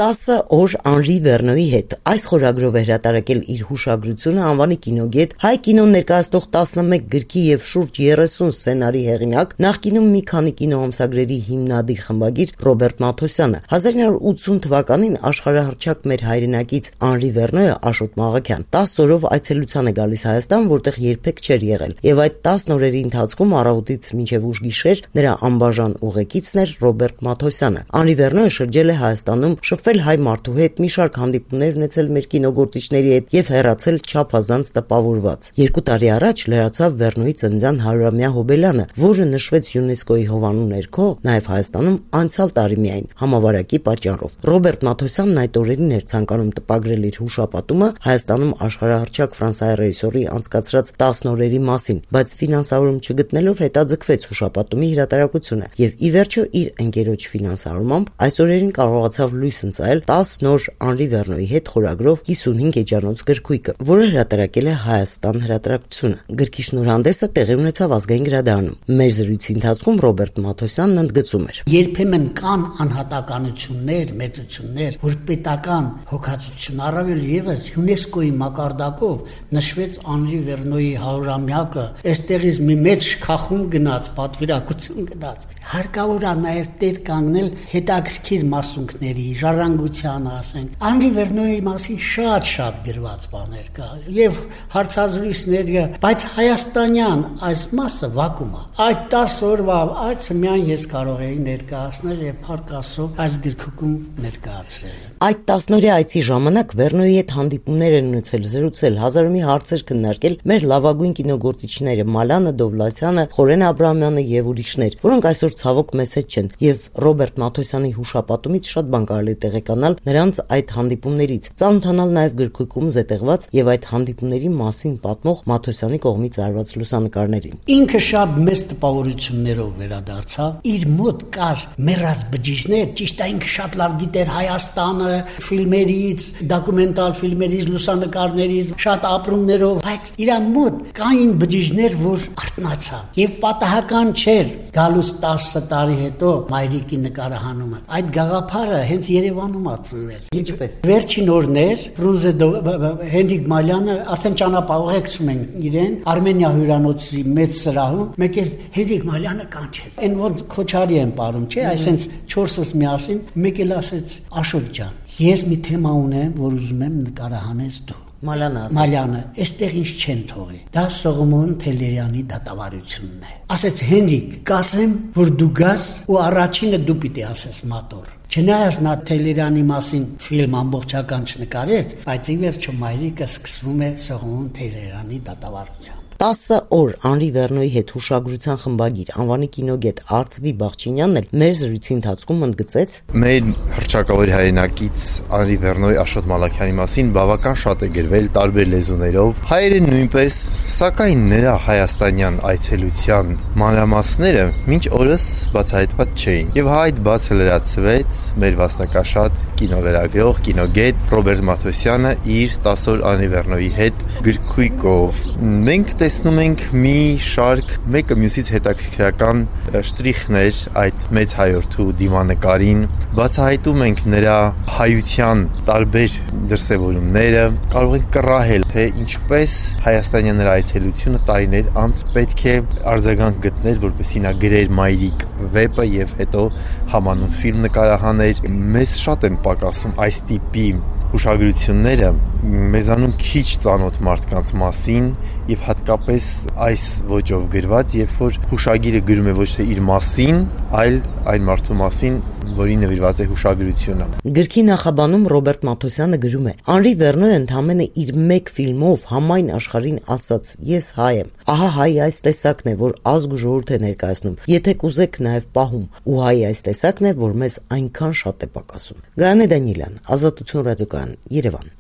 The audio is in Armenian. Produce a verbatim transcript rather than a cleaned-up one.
տասը օր Անրի Վերնոյի հետ։ Այս խորագրով է հրատարակել իր հուշագրությունը անվանի կինոգետ, հայ կինոն ներկայացնող տասնմեկ գրքի եւ շուրջ երեսուն սցենարի հեղինակ, նախկինում մի քանի կինոամսագրերի հիմնադիր խմբագիր Ռոբերտ Մաթոսյանը։ հազար նոր ութսուն թվականին աշխարհահռչակ մեր հայրենակից Անրի Վերնոյը Աշոտ Մաղաքյան տասը օրով այցելության է գալիս Հայաստան, որտեղ երբեք չէր եղել, եւ այդ տասն օրերի ընթացքում առավոտից մինչեւ ուշ գիշեր նրա անբաժան ուղեկիցն էր Ռոբերտ Մաթոսյանը։ Անրի Վերնոյը շրջել է Հայաստանում, շփվել հայ մարդու հետ, մի շարք հանդիպումներ ունեցել մեր կինոգործիչների հետ եւ հեռացել չափազանց տպավորված։ Երկու տարի առաջ լրացավ Վերնոյի ծննդյան հարյուրամյա հոբելյանը, որը նշվեց ՅՈՒՆԵՍԿՕ-ի հովանու ներքո, նաեւ Հայաստանում անցյալ տարի միայն համավարակի պատճառով։ Ռոբերտ Մաթոսյանն այդ օրերին էր ցանկանում տպագրել իր հուշապատումը Հայաստանում աշխարհահռչակ ֆրանսիայի ռեժիսորի անցկացրած տասն օրերի մասին, բայց ֆինանսավորում չգտնելով հետաձգվեց հուշապատումի հրատարակությունը եւ ի վերջո իր ընկերոջ ֆինանսավորմամբ այս օրերին կարողացավ լույս ընծայել տասը նոր Անրի Վերնոյի հետ խորագրով հիսունհինգ էջանոց գրքույկը, որը հրատարակել է Հայաստան հրատարակությունը։ Գրքի շնորհանդեսը տեղի ունեցավ Ազգային գրադարանում։ Մեր զրույցի ընթացքում Ռոբերտ Մաթոսյանն ընդգծում էր. Երբեմն կան անհատականություններ, մեծություններ, որ պետական հոգացություն առավել եւս ՅՈՒՆԵՍԿՕ-ի մակարդակով նշվեց Անրի Վերնոյի հարյուրամյակը, այստեղից մի մեծ շքախում գնաց, պատվիրակություն գնաց։ Հարկավոր է նաև տեր կանգնել հետաքրքիր մասունքների, ժառանգությանը, ասենք։ Անրի Վերնոյի մասին շատ-շատ գրված բաներ կա եւ հարցազրույցներ, բայց հայաստանյան այս մասը վակուում է։ Այդ տասը օրվա այցը միայն ես կարող էի ներկայացնել եւ Փառք Աստծո այս գրքույկում ներկայացրել։ Այդ տասնօրյա այցի ժամանակ Վերնոյի հետ հանդիպումներ են ունեցել, զրուցել, հազար մի հարցեր քննարկել մեր լավագույն կինոգործիչները Մալանը, Դովլաթյանը, Խորեն Աբրահամյանը եւ ուրիշներ, որոնք այսօր ցավոք մեզ հետ չեն, եւ Ռոբերտ Մաթոսյանի հուշապատումից շատ բան կարելի տեղեկանալ նրանց այդ հանդիպումներից, ծանոթանալ նաեւ գրքույկում զետեղված եւ այդ հանդիպումների մասին պատմող Մաթոսյանի կողմից արված լուսանկարներին։ Ինքը շատ մեծ տպավորություններով վերադարձավ, իր մոտ կար մեռած բջիջներ, ճիշտ է, ինքը շատ լավ գիտեր Հայաստանը, ֆիլմերից, դոկումենտալ ֆիլմերից, լուսանկարներից, շատ ապրումներով, բայց իր մոտ կային բջիջներ, որ արթնացան եւ պատահական չէր գալուց տասը տարի հետո մայրիկի նկարահանումը։ Այդ գաղափարը հենց Երևանում ա ծնվել։ Ինչպես։ Վերջին օրներ Ֆրունզե Հենրիկ Մալյանը արդեն ճանապարհորդում են իրեն Արմենիա հյուրանոցի մեծ սրահում, մեկ էլ Հենրիկ Մալյանը կանչեց։ Այն ոնց Քոչարի են ապարում, չէ, այսինքն չորսս միասին, մեկ էլ ասեց Աշոտ ջան, ես մի թեմա ունեմ, որ ուզում եմ նկարահանես դու։ Մալանը ասաց. Մալյանը, այստեղ ինչ չեն թողի։ Դա Սողոմոն Թելերյանի դատավարությունն է։ Ասեց Հենրիկ, կասեմ, որ դու գաս ու առաջինը դու պիտի ասես մատոր։ Չնայած նա Թելերյանի մասին ֆիլմ ամբողջական չնկարեց, բայց ի վերջո մայրիկը սկսվում է Սողոմոն Թելերյանի դատավարությամբ։ տասը օր Անրի Վերնոյի հետ հուշագրության խմբագիր անվանի կինոգետ Արծվի Բախչինյանն էլ մեր զրույցի ընթացքում ընդգծեց. Մեր հռչակավոր հայրենակից Անրի Վերնոյի Աշոտ Մալաքյանի մասին բավական շատ է գրվել տարբեր լեզուներով, հայերեն նույնպես, սակայն նրա հայաստանյան այցելության մանրամասները մինչ օրս բացահայտված չէին։ Եվ այդ բացը լրացվեց մեր վաստակաշատ կինոլրագրող, կինոգետ Ռոբերտ Մաթոսյանը իր տասը օր Անրի Վերնոյի հետ գրքույկով։ Մենք տեսնում ենք մի շարք մեկը մյուսից հետաքրքրական շտրիխներ այդ մեծ հայորդու դիմանկարին, բացահայտում ենք նրա հայության տարբեր դրսևորումները, կարող ենք կռահել, թե ինչպես հայաստանյան նրա այցելությունը տարիներ անց պետք է արձագանք գտներ, որպեսզի նա գրեր Մայրիկ վեպը եւ հետո համանուն ֆիլմ նկարահաներ։ Մեզ շատ են պակասում այս տիպի հուշագրությունները մեզանում քիչ ծանոթ մարդկանց մասին եւ հատկապես այս ոճով գրված, երբ որ հուշագիրը գրում է ոչ թե իր մասին, այլ այն մարդու մասին, որին նվիրված է հուշագրությունը։ Գրքի նախաբանում Ռոբերտ Մաթոսյանը գրում է. Անրի Վերնոյը ընդհանրապես իր մեկ ֆիլմով համայն աշխարհին ասաց. Ես հայ եմ։ Ահա հայ այս տեսակն է, որ ազգ ու ժողովուրդ է ներկայացնում։ Եթե կուզեք նաև պահում, ու հայ այս տեսակն է, որ մեզ այնքան շատ է պակասում։ Գայանե Դանիելյան, Ազատություն ռադիոկայան, Երևան։